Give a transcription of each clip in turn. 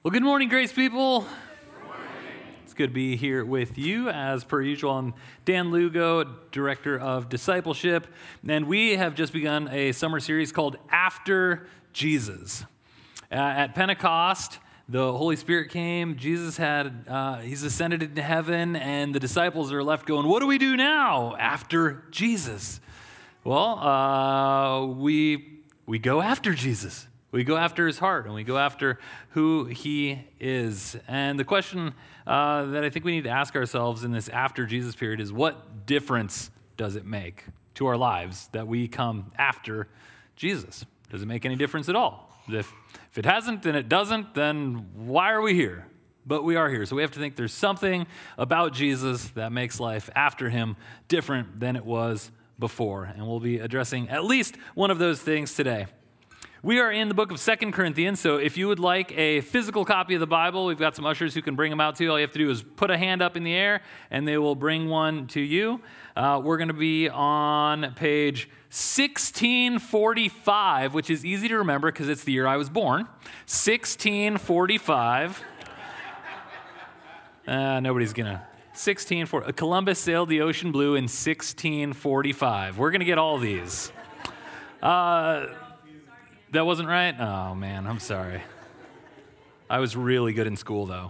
Well, good morning, Grace people. Good morning. It's good to be here with you. As per usual, I'm Dan Lugo, Director of Discipleship, and we have just begun a summer series called After Jesus. At Pentecost, the Holy Spirit came, Jesus he's ascended into heaven, and the disciples are left going, what do we do now after Jesus? Well, we go after Jesus. We go after his heart, and we go after who he is. And the question that I think we need to ask ourselves in this after Jesus period is, what difference does it make to our lives that we come after Jesus? Does it make any difference at all? If it hasn't, then it doesn't, then why are we here? But we are here, so we have to think there's something about Jesus that makes life after him different than it was before. And we'll be addressing at least one of those things today. We are in the book of 2 Corinthians, so if you would like a physical copy of the Bible, we've got some ushers who can bring them out to you. All you have to do is put a hand up in the air, and they will bring one to you. We're going to be on page 1645, which is easy to remember because it's the year I was born. 1645. Nobody's going to. 1640. Columbus sailed the ocean blue in 1645. We're going to get all these. That wasn't right? Oh, man, I'm sorry. I was really good in school, though.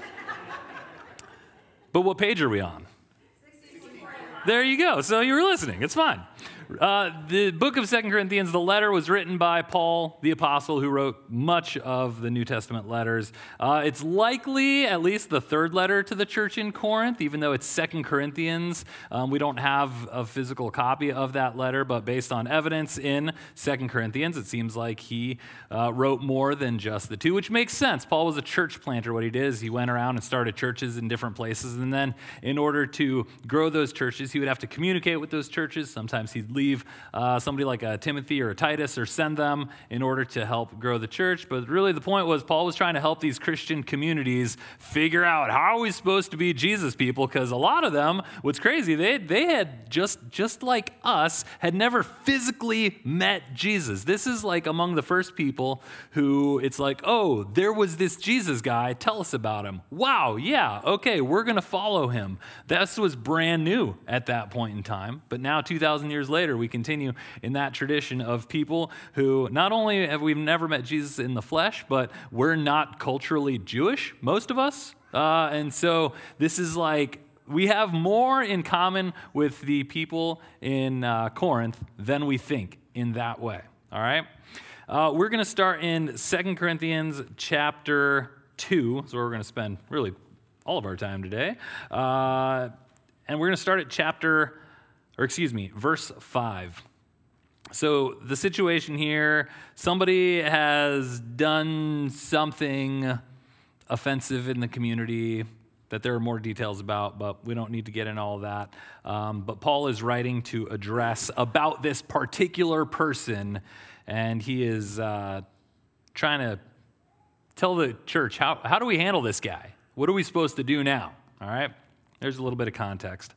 But what page are we on? 1645. There you go. So you were listening. It's fine. The book of 2 Corinthians, the letter was written by Paul, the apostle, who wrote much of the New Testament letters. It's likely at least the third letter to the church in Corinth, even though it's 2 Corinthians. We don't have a physical copy of that letter, but based on evidence in 2 Corinthians, it seems like he wrote more than just the two, which makes sense. Paul was a church planter. What he did is he went around and started churches in different places, and then in order to grow those churches, he would have to communicate with those churches. Sometimes he'd leave somebody like a Timothy or a Titus or send them in order to help grow the church. But really the point was Paul was trying to help these Christian communities figure out how are we supposed to be Jesus people, because a lot of them, what's crazy, they had just like us, had never physically met Jesus. This is like among the first people who it's like, oh, there was this Jesus guy, tell us about him. Wow, yeah, okay, we're going to follow him. This was brand new at that point in time, but now 2,000 years later, we continue in that tradition of people who not only have we never met Jesus in the flesh, but we're not culturally Jewish, most of us. And so this is like, we have more in common with the people in Corinth than we think in that way. All right? We're going to start in 2 Corinthians chapter 2. So we're going to spend really all of our time today. And we're going to start at verse 5. So the situation here, somebody has done something offensive in the community that there are more details about, but we don't need to get into all of that. But Paul is writing to address about this particular person, and he is trying to tell the church, how do we handle this guy? What are we supposed to do now? All right? There's a little bit of context.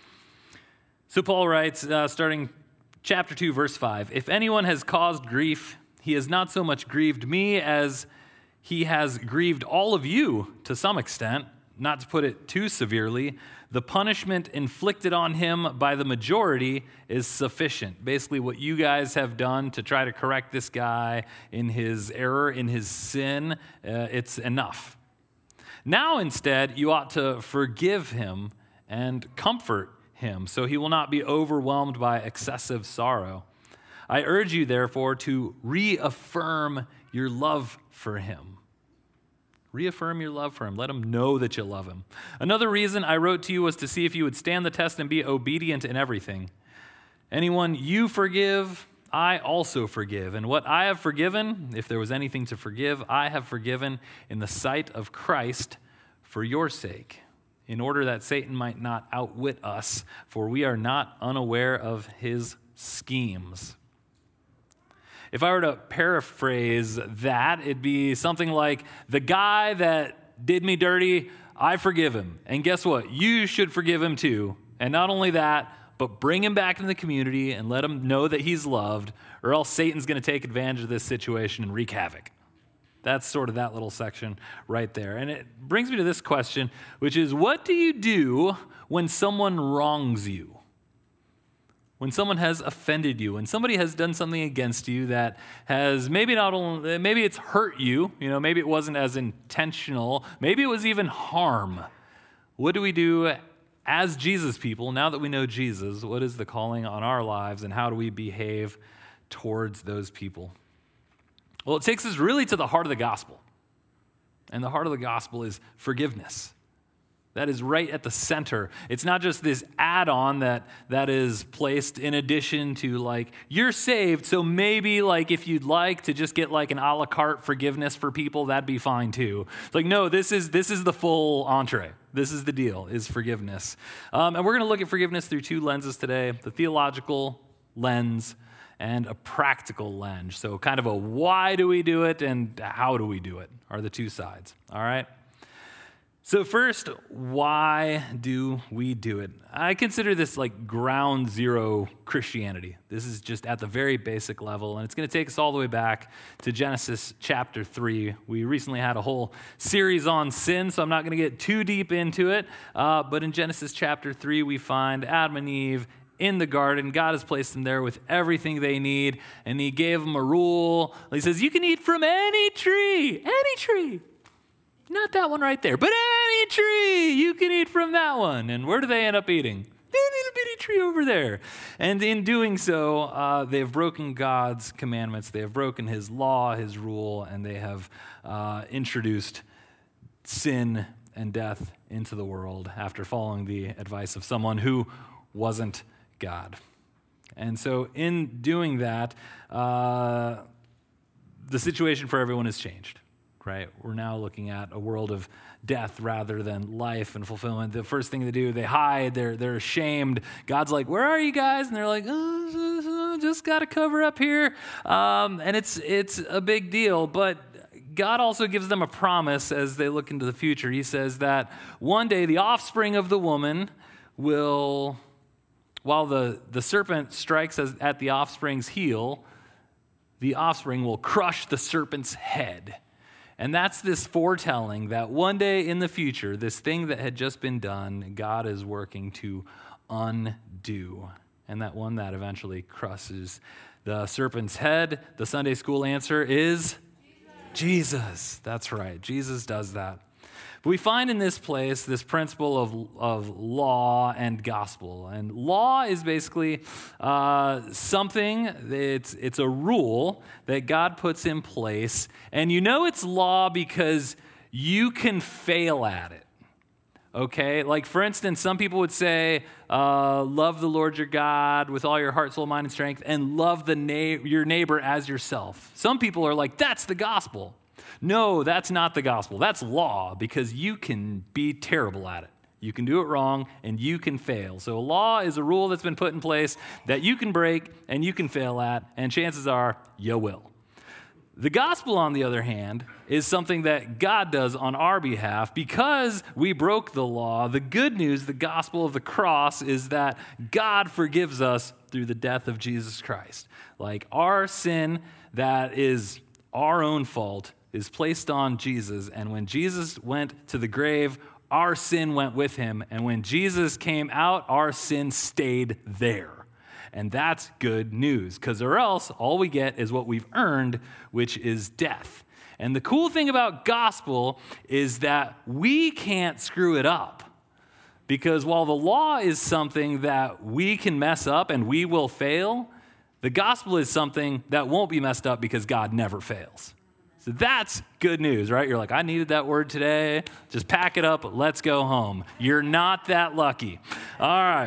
So Paul writes, starting chapter 2, verse 5, if anyone has caused grief, he has not so much grieved me as he has grieved all of you to some extent, not to put it too severely. The punishment inflicted on him by the majority is sufficient. Basically, what you guys have done to try to correct this guy in his error, in his sin, it's enough. Now, instead, you ought to forgive him and comfort him, so he will not be overwhelmed by excessive sorrow. I urge you, therefore, to reaffirm your love for him. Reaffirm your love for him. Let him know that you love him. Another reason I wrote to you was to see if you would stand the test and be obedient in everything. Anyone you forgive, I also forgive. And what I have forgiven, if there was anything to forgive, I have forgiven in the sight of Christ for your sake, in order that Satan might not outwit us, for we are not unaware of his schemes. If I were to paraphrase that, it'd be something like, the guy that did me dirty, I forgive him. And guess what? You should forgive him too. And not only that, but bring him back into the community and let him know that he's loved, or else Satan's going to take advantage of this situation and wreak havoc. That's sort of that little section right there. And it brings me to this question, which is, what do you do when someone wrongs you? When someone has offended you, when somebody has done something against you that has maybe it's hurt you, maybe it wasn't as intentional, maybe it was even harm. What do we do as Jesus people, now that we know Jesus? What is the calling on our lives, and how do we behave towards those people? Well, it takes us really to the heart of the gospel. And the heart of the gospel is forgiveness. That is right at the center. It's not just this add-on that is placed in addition to, you're saved, so maybe, if you'd like to just get, an a la carte forgiveness for people, that'd be fine too. It's no, this is the full entree. This is the deal, is forgiveness. And we're going to look at forgiveness through two lenses today, the theological lens and a practical lens. So kind of a why do we do it and how do we do it are the two sides, all right? So first, why do we do it? I consider this ground zero Christianity. This is just at the very basic level, and it's going to take us all the way back to Genesis chapter 3. We recently had a whole series on sin, so I'm not going to get too deep into it, but in Genesis chapter 3, we find Adam and Eve in the garden. God has placed them there with everything they need, and he gave them a rule. He says, you can eat from any tree. Not that one right there, but any tree, you can eat from that one. And where do they end up eating? That little bitty tree over there. And in doing so, they have broken God's commandments. They have broken his law, his rule, and they have introduced sin and death into the world after following the advice of someone who wasn't God. And so in doing that, the situation for everyone has changed. Right? We're now looking at a world of death rather than life and fulfillment. The first thing they do, they hide, they're ashamed. God's like, where are you guys? And they're like, just got to cover up here. And it's a big deal, but God also gives them a promise as they look into the future. He says that one day the offspring of the woman will, while the serpent strikes at the offspring's heel, the offspring will crush the serpent's head. And that's this foretelling that one day in the future, this thing that had just been done, God is working to undo. And that one that eventually crushes the serpent's head, the Sunday school answer is Jesus. That's right. Jesus does that. But we find in this place this principle of law and gospel. And law is basically something, it's a rule that God puts in place. And you know it's law because you can fail at it. Okay? For instance, some people would say, love the Lord your God with all your heart, soul, mind, and strength, and love your neighbor as yourself. Some people are like, that's the gospel. No, that's not the gospel. That's law, because you can be terrible at it. You can do it wrong, and you can fail. So law is a rule that's been put in place that you can break and you can fail at, and chances are you will. The gospel, on the other hand, is something that God does on our behalf because we broke the law. The good news, the gospel of the cross, is that God forgives us through the death of Jesus Christ. Our sin that is our own fault is placed on Jesus, and when Jesus went to the grave, our sin went with him, and when Jesus came out, our sin stayed there. And that's good news, because or else all we get is what we've earned, which is death. And the cool thing about gospel is that we can't screw it up, because while the law is something that we can mess up and we will fail, the gospel is something that won't be messed up because God never fails. So that's good news, right? You're like, I needed that word today. Just pack it up. Let's go home. You're not that lucky. All right.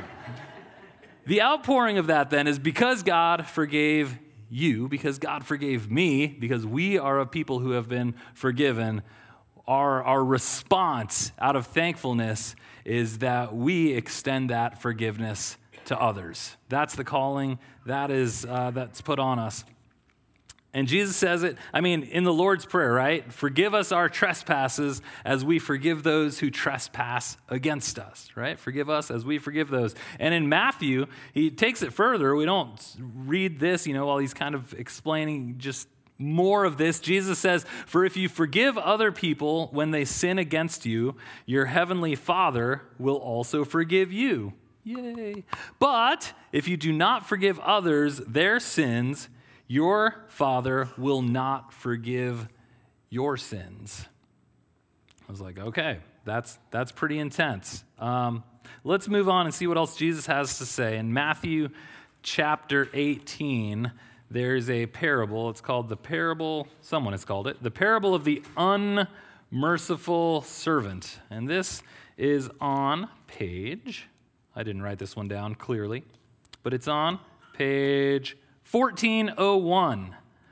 The outpouring of that then is because God forgave you, because God forgave me, because we are a people who have been forgiven, our response out of thankfulness is that we extend that forgiveness to others. That's the calling that's put on us. And Jesus says it, in the Lord's Prayer, right? Forgive us our trespasses as we forgive those who trespass against us, right? Forgive us as we forgive those. And in Matthew, he takes it further. We don't read this, while he's kind of explaining just more of this. Jesus says, "For if you forgive other people when they sin against you, your heavenly Father will also forgive you." Yay. "But if you do not forgive others their sins, your Father will not forgive your sins." I was like, okay, that's pretty intense. Let's move on and see what else Jesus has to say. In Matthew chapter 18, there's a parable. It's called the parable, someone has called it, the parable of the unmerciful servant. And this is on page, I didn't write this one down clearly, but it's on page 1401.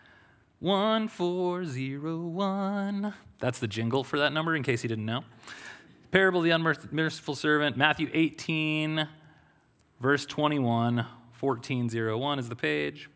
1401. That's the jingle for that number, in case you didn't know. Parable of the unmerciful servant, Matthew 18, verse 21, 1401 is the page.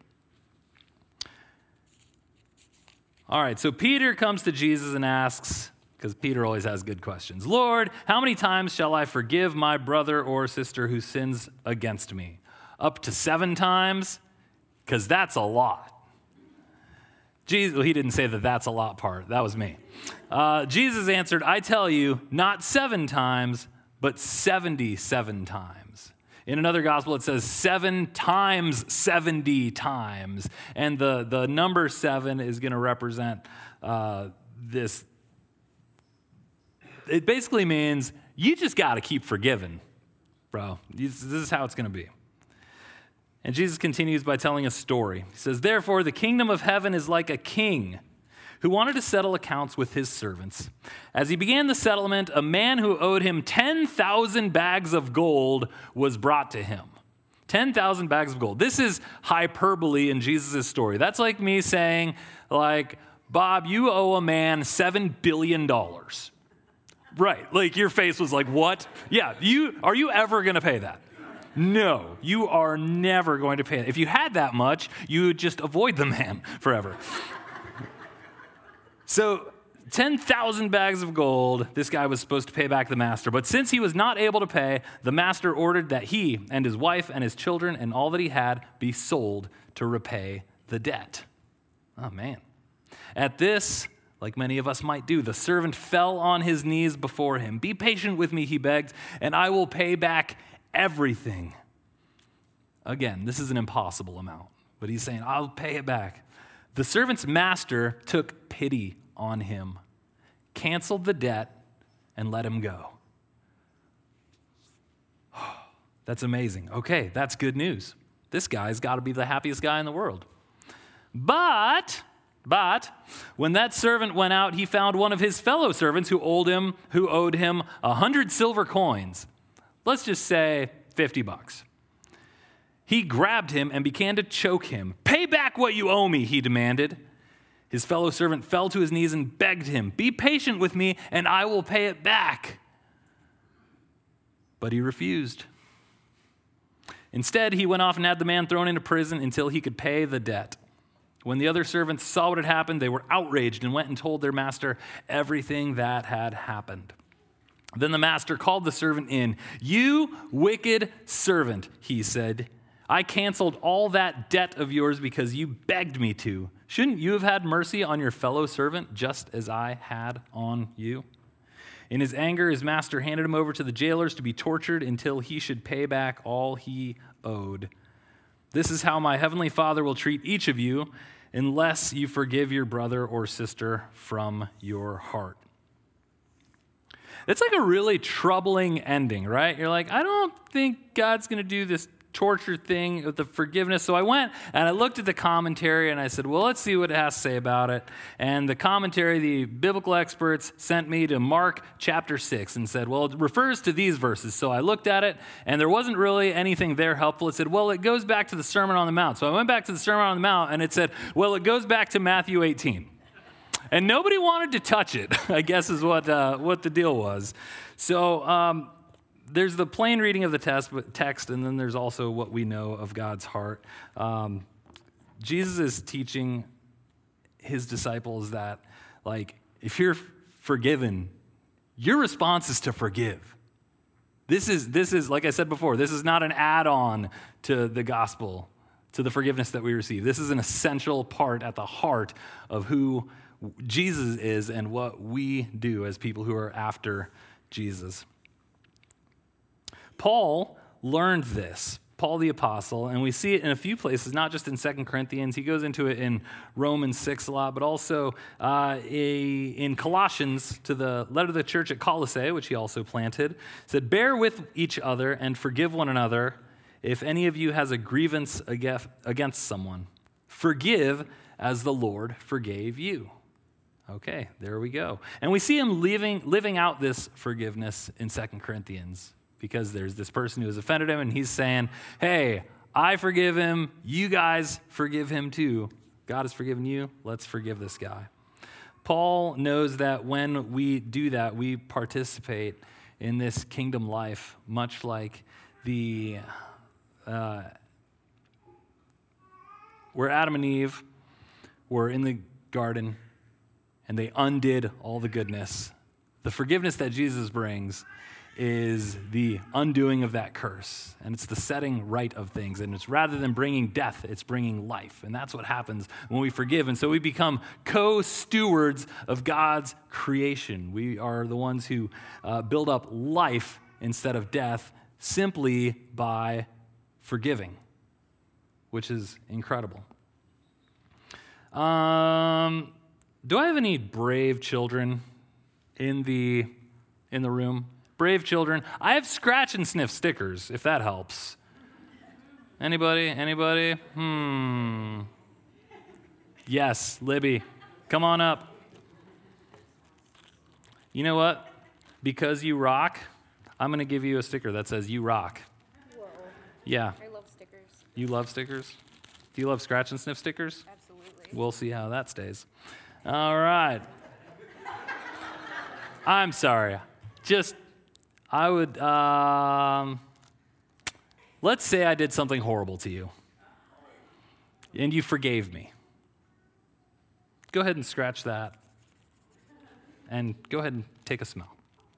All right, so Peter comes to Jesus and asks, because Peter always has good questions, "Lord, how many times shall I forgive my brother or sister who sins against me? Up to 7 times? Because that's a lot." Jesus, well, he didn't say that that's a lot part. That was me. Jesus answered, "I tell you, not 7 times, but 77 times." In another gospel, it says 7 times 70 times. And the number 7 is going to represent this. It basically means you just got to keep forgiving, bro. This is how it's going to be. And Jesus continues by telling a story. He says, "Therefore, the kingdom of heaven is like a king who wanted to settle accounts with his servants. As he began the settlement, a man who owed him 10,000 bags of gold was brought to him." 10,000 bags of gold. This is hyperbole in Jesus' story. That's like me saying, like, "Bob, you owe a man $7 billion. Right, like your face was like, "What?" Yeah, are you ever going to pay that? No, you are never going to pay it. If you had that much, you would just avoid the man forever. So 10,000 bags of gold, this guy was supposed to pay back the master. But since he was not able to pay, the master ordered that he and his wife and his children and all that he had be sold to repay the debt. Oh, man. At this, like many of us might do, the servant fell on his knees before him. "Be patient with me," he begged, "and I will pay back everything." Again, this is an impossible amount, but he's saying, "I'll pay it back." The servant's master took pity on him, canceled the debt, and let him go. That's amazing. Okay, that's good news. This guy's got to be the happiest guy in the world. But when that servant went out, he found one of his fellow servants who owed him 100 silver coins. Let's just say $50. He grabbed him and began to choke him. "Pay back what you owe me," he demanded. His fellow servant fell to his knees and begged him, "Be patient with me and I will pay it back." But he refused. Instead, he went off and had the man thrown into prison until he could pay the debt. When the other servants saw what had happened, they were outraged and went and told their master everything that had happened. Then the master called the servant in. "You wicked servant," he said, "I canceled all that debt of yours because you begged me to. Shouldn't you have had mercy on your fellow servant just as I had on you?" In his anger, his master handed him over to the jailers to be tortured until he should pay back all he owed. This is how my heavenly Father will treat each of you unless you forgive your brother or sister from your heart. It's like a really troubling ending, right? You're like, I don't think God's going to do this torture thing with the forgiveness. So I went and I looked at the commentary and I said, well, let's see what it has to say about it. And the commentary, the biblical experts sent me to Mark chapter 6 and said, well, it refers to these verses. So I looked at it and there wasn't really anything there helpful. It said, well, it goes back to the Sermon on the Mount. So I went back to the Sermon on the Mount and it said, well, it goes back to Matthew 18. And nobody wanted to touch it, I guess is what the deal was. So there's the plain reading of the text, and then there's also what we know of God's heart. Jesus is teaching his disciples that, like, if you're forgiven, your response is to forgive. This is like I said before, this is not an add-on to the gospel. to the forgiveness that we receive. This is an essential part at the heart of who Jesus is and what we do as people who are after Jesus. Paul learned this, Paul the Apostle, and we see it in a few places, not just in 2 Corinthians. He goes into it in Romans 6 a lot, but also in Colossians, to the letter to the church at Colossae, which he also planted. He said, "Bear with each other and forgive one another if any of you has a grievance against someone. Forgive as the Lord forgave you." Okay, there we go. And we see him living out this forgiveness in 2 Corinthians. Because there's this person who has offended him, and he's saying, hey, I forgive him. You guys forgive him too. God has forgiven you. Let's forgive this guy. Paul knows that when we do that, we participate in this kingdom life, much like where Adam and Eve were in the garden, and they undid all the goodness. The forgiveness that Jesus brings is the undoing of that curse, and it's the setting right of things, and it's rather than bringing death, it's bringing life, and that's what happens when we forgive, and so we become co-stewards of God's creation. We are the ones who build up life instead of death simply by forgiving, which is incredible. Do I have any brave children in the room? Brave children. I have scratch and sniff stickers, if that helps. Anybody? Yes, Libby. Come on up. You know what? Because you rock, I'm going to give you a sticker that says you rock. Whoa. Yeah. I love stickers. You love stickers? Do you love scratch and sniff stickers? Absolutely. We'll see how that stays. All right. I'm sorry. I would, let's say I did something horrible to you, and you forgave me. Go ahead and scratch that, and go ahead and take a smell.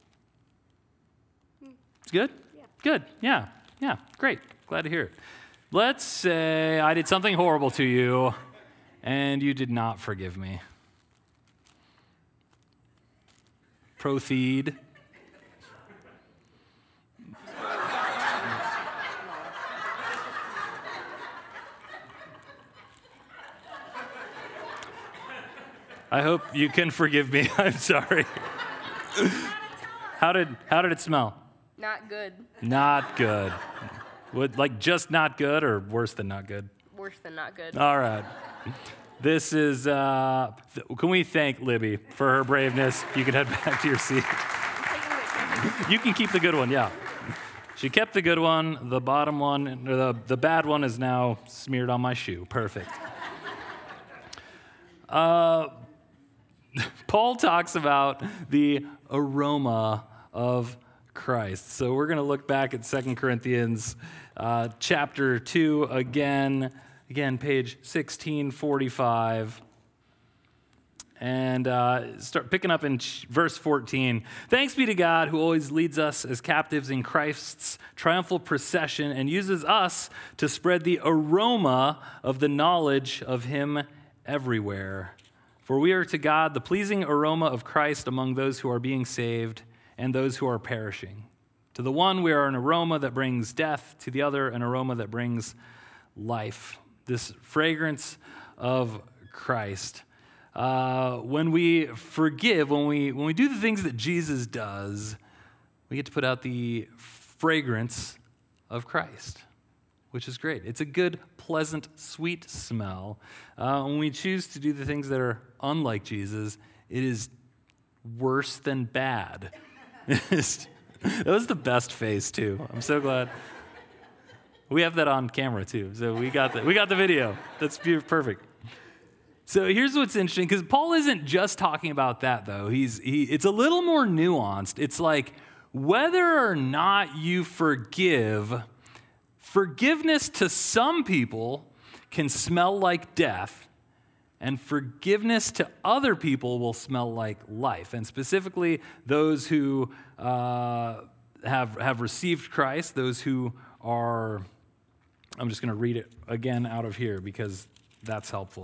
It's good? Yeah. Good, yeah, great, glad to hear it. Let's say I did something horrible to you, and you did not forgive me. Proceed. I hope you can forgive me. I'm sorry. How did it smell? Not good. Not good. Just not good or worse than not good? Worse than not good. All right. This is, can we thank Libby for her braveness? You can head back to your seat. You can keep the good one, yeah. She kept the good one. The bottom one, or the bad one is now smeared on my shoe. Perfect. Paul talks about the aroma of Christ. So we're going to look back at 2 Corinthians chapter 2 again, page 1645. And start picking up in verse 14. Thanks be to God who always leads us as captives in Christ's triumphal procession and uses us to spread the aroma of the knowledge of him everywhere. For we are to God the pleasing aroma of Christ among those who are being saved and those who are perishing. To the one we are an aroma that brings death, to the other an aroma that brings life. This fragrance of Christ. When we forgive, when we do the things that Jesus does, we get to put out the fragrance of Christ, which is great. It's a good, pleasant, sweet smell. When we choose to do the things that are unlike Jesus, it is worse than bad. That was the best face, too. I'm so glad. We have that on camera, too. So we got the video. That's perfect. So here's what's interesting, because Paul isn't just talking about that, though. It's a little more nuanced. It's like whether or not you forgive, forgiveness to some people can smell like death, and forgiveness to other people will smell like life. And specifically, those who have received Christ, those who are I'm just going to read it again out of here because that's helpful.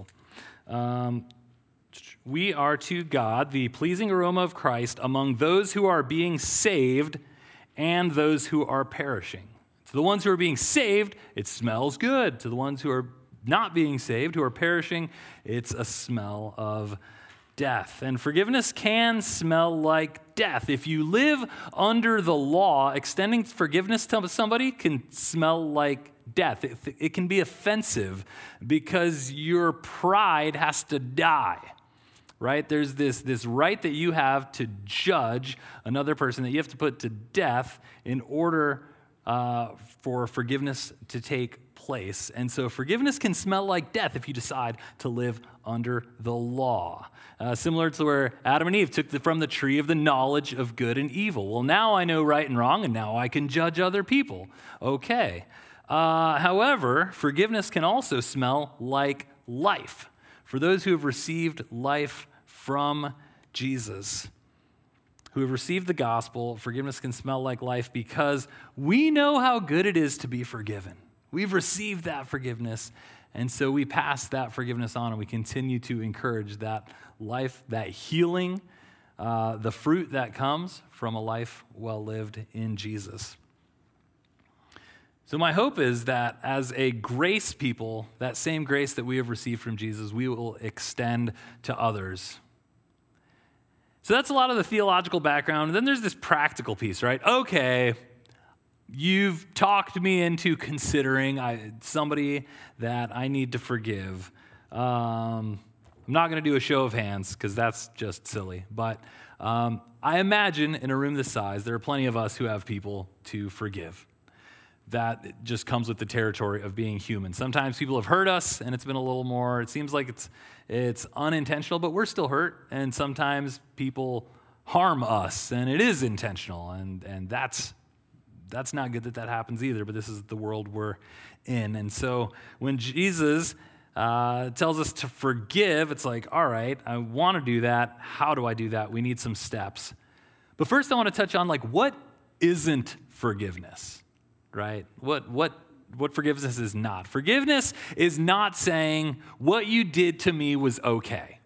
We are to God the pleasing aroma of Christ among those who are being saved and those who are perishing. To the ones who are being saved, it smells good. To the ones who are not being saved, who are perishing, it's a smell of death. And forgiveness can smell like death. If you live under the law, extending forgiveness to somebody can smell like death. It can be offensive because your pride has to die, right? There's this right that you have to judge another person that you have to put to death in order for forgiveness to take place. And so forgiveness can smell like death if you decide to live under the law. Similar to where Adam and Eve took from the tree of the knowledge of good and evil. Well, now I know right and wrong, and now I can judge other people. Okay. However, forgiveness can also smell like life for those who have received life from Jesus, who have received the gospel. Forgiveness can smell like life because we know how good it is to be forgiven. We've received that forgiveness, and so we pass that forgiveness on, and we continue to encourage that life, that healing, the fruit that comes from a life well lived in Jesus. So my hope is that as a grace people, that same grace that we have received from Jesus, we will extend to others. So that's a lot of the theological background. And then there's this practical piece, right? Okay, you've talked me into considering somebody that I need to forgive. I'm not going to do a show of hands because that's just silly. But I imagine in a room this size, there are plenty of us who have people to forgive. That just comes with the territory of being human. Sometimes people have hurt us, and it's been a little more, it seems like it's unintentional, but we're still hurt. And sometimes people harm us, and it is intentional, and that's not good that happens either, but this is the world we're in. And so when Jesus tells us to forgive, it's like, all right, I want to do that. How do I do that? We need some steps. But first I want to touch on, like, what isn't forgiveness? Right? What forgiveness is not. Forgiveness is not saying what you did to me was okay.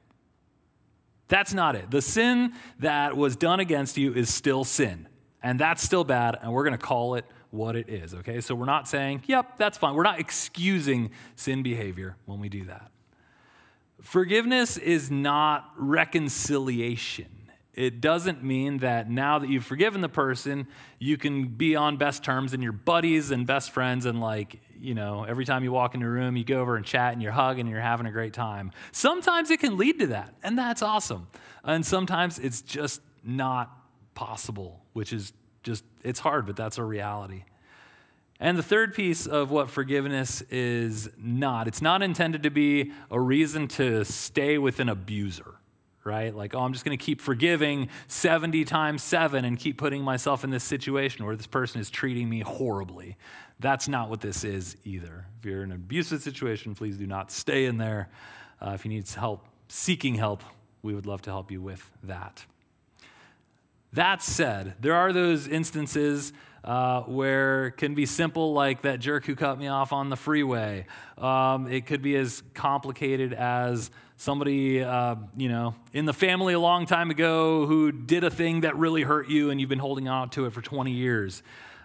That's not it. The sin that was done against you is still sin, and that's still bad, and we're going to call it what it is, okay? So we're not saying, yep, that's fine. We're not excusing sin behavior when we do that. Forgiveness is not reconciliation. It doesn't mean that now that you've forgiven the person, you can be on best terms and you're buddies and best friends and, like, you know, every time you walk into a room, you go over and chat and you're hugging and you're having a great time. Sometimes it can lead to that, and that's awesome. And sometimes it's just not possible, which is just, it's hard, but that's a reality. And the third piece of what forgiveness is not, it's not intended to be a reason to stay with an abuser. Right? Like, oh, I'm just going to keep forgiving 70 times 7 and keep putting myself in this situation where this person is treating me horribly. That's not what this is either. If you're in an abusive situation, please do not stay in there. If you need help, seeking help, we would love to help you with that. That said, there are those instances where it can be simple, like that jerk who cut me off on the freeway. It could be as complicated as somebody, in the family a long time ago who did a thing that really hurt you and you've been holding on to it for 20 years.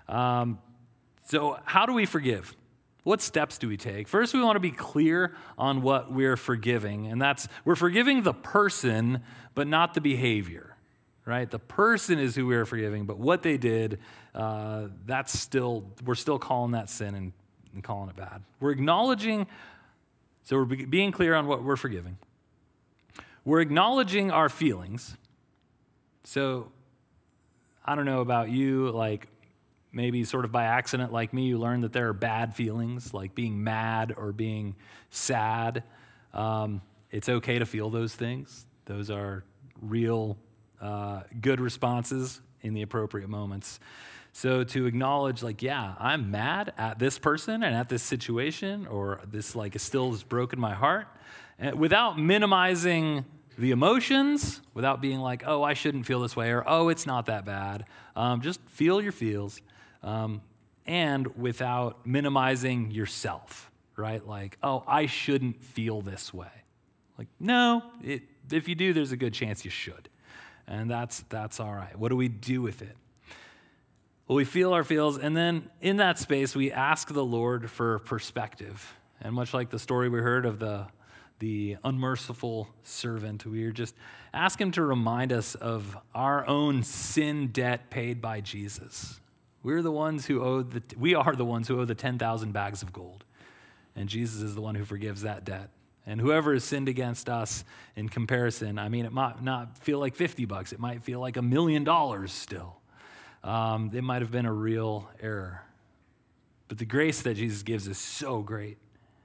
So how do we forgive? What steps do we take? First, we want to be clear on what we're forgiving, and that's we're forgiving the person, but not the behavior, right? The person is who we're forgiving, but what they did, we're still calling that sin and calling it bad. We're acknowledging, so we're being clear on what we're forgiving. We're acknowledging our feelings. So I don't know about you, like maybe sort of by accident like me, you learned that there are bad feelings, like being mad or being sad. It's okay to feel those things. Those are real good responses in the appropriate moments. So to acknowledge, like, yeah, I'm mad at this person and at this situation, or this, like, still has broken my heart, and without minimizing the emotions, without being like, oh, I shouldn't feel this way, or oh, it's not that bad. Just feel your feels. and without minimizing yourself, right? Like, oh, I shouldn't feel this way. Like, no, if you do, there's a good chance you should. And that's all right. What do we do with it? Well, we feel our feels, and then in that space, we ask the Lord for perspective. And much like the story we heard of the unmerciful servant, we just ask him to remind us of our own sin debt paid by Jesus. We are the ones who owe the 10,000 bags of gold. And Jesus is the one who forgives that debt. And whoever has sinned against us in comparison, I mean, it might not feel like $50. It might feel like $1 million still. It might have been a real error. But the grace that Jesus gives is so great.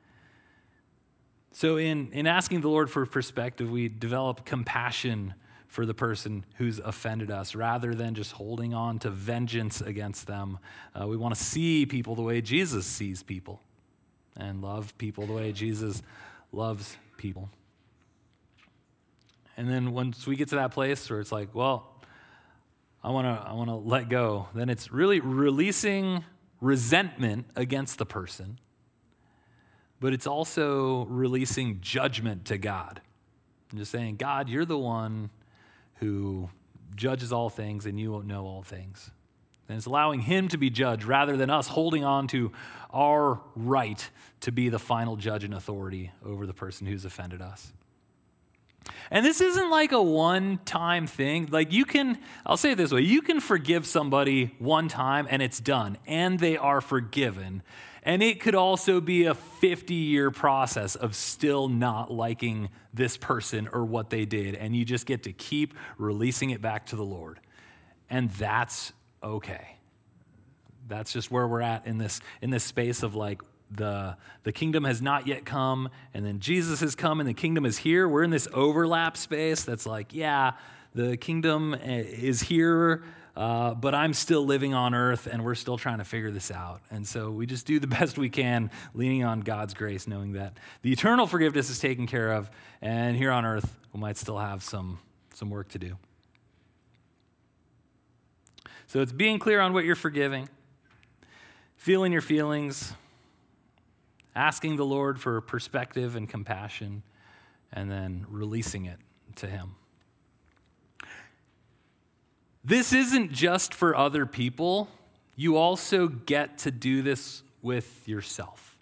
So in asking the Lord for perspective, we develop compassion for the person who's offended us rather than just holding on to vengeance against them. We want to see people the way Jesus sees people and love people the way Jesus loves people. And then once we get to that place where it's like, well, I want to let go, then it's really releasing resentment against the person, but it's also releasing judgment to God. And just saying, God, you're the one who judges all things and you won't know all things. And it's allowing him to be judged rather than us holding on to our right to be the final judge and authority over the person who's offended us. And this isn't like a one-time thing. Like I'll say it this way, you can forgive somebody one time and it's done, and they are forgiven. And it could also be a 50-year process of still not liking this person or what they did, and you just get to keep releasing it back to the Lord. And that's okay. That's just where we're at in this space of like the kingdom has not yet come, and then Jesus has come and the kingdom is here. We're in this overlap space that's like, yeah, the kingdom is here, but I'm still living on earth and we're still trying to figure this out. And so we just do the best we can, leaning on God's grace, knowing that the eternal forgiveness is taken care of, and here on earth we might still have some work to do. So it's being clear on what you're forgiving, feeling your feelings, asking the Lord for perspective and compassion, and then releasing it to him. This isn't just for other people. You also get to do this with yourself.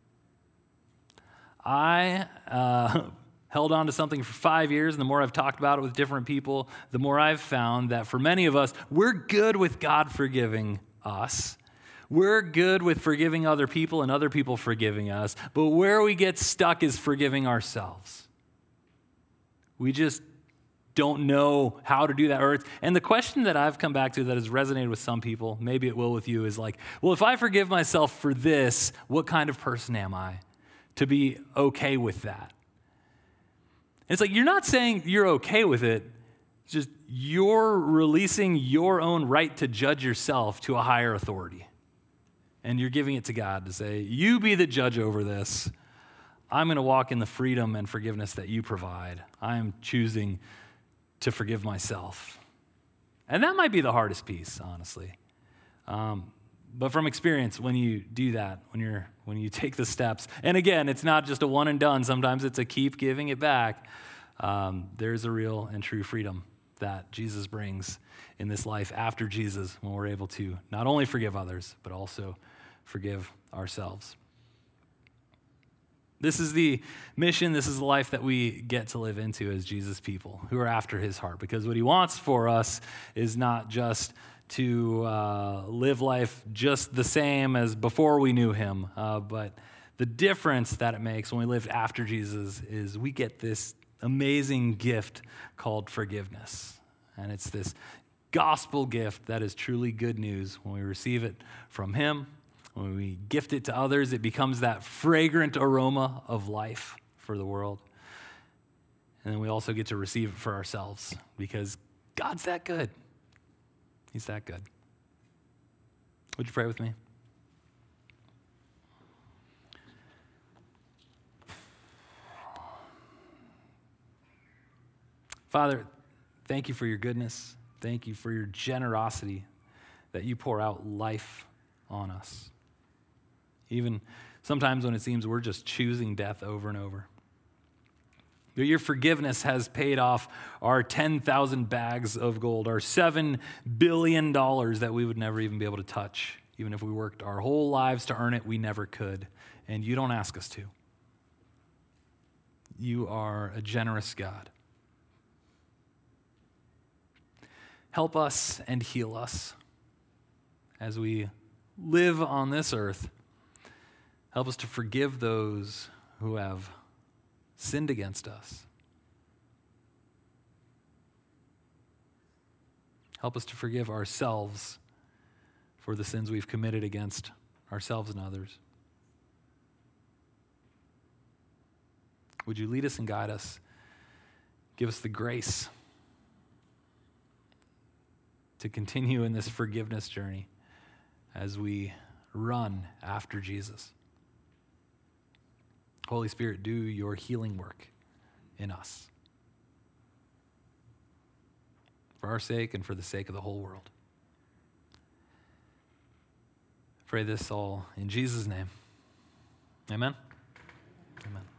I held on to something for 5 years, and the more I've talked about it with different people, the more I've found that for many of us, we're good with God forgiving us. We're good with forgiving other people and other people forgiving us, but where we get stuck is forgiving ourselves. We just don't know how to do that. And the question that I've come back to that has resonated with some people, maybe it will with you, is like, well, if I forgive myself for this, what kind of person am I to be okay with that? It's like, you're not saying you're okay with it, it's just you're releasing your own right to judge yourself to a higher authority. And you're giving it to God to say, you be the judge over this. I'm going to walk in the freedom and forgiveness that you provide. I am choosing to forgive myself. And that might be the hardest piece, honestly. But from experience, when you do that, when you take the steps, and again, it's not just a one and done. Sometimes it's a keep giving it back. There's a real and true freedom that Jesus brings in this life after Jesus, when we're able to not only forgive others, but also forgive ourselves. This is the mission, this is the life that we get to live into as Jesus people who are after his heart, because what he wants for us is not just to live life just the same as before we knew him, but the difference that it makes when we live after Jesus is we get this amazing gift called forgiveness. And it's this gospel gift that is truly good news. When we receive it from him, when we gift it to others, it becomes that fragrant aroma of life for the world. And then we also get to receive it for ourselves because God's that good. He's that good. Would you pray with me? Father, thank you for your goodness. Thank you for your generosity that you pour out life on us. Even sometimes when it seems we're just choosing death over and over. Your forgiveness has paid off our 10,000 bags of gold, our $7 billion that we would never even be able to touch. Even if we worked our whole lives to earn it, we never could. And you don't ask us to. You are a generous God. Help us and heal us as we live on this earth. Help us to forgive those who have sinned against us. Help us to forgive ourselves for the sins we've committed against ourselves and others. Would you lead us and guide us? Give us the grace to continue in this forgiveness journey as we run after Jesus. Holy Spirit, do your healing work in us. For our sake and for the sake of the whole world. Pray this all in Jesus' name. Amen. Amen.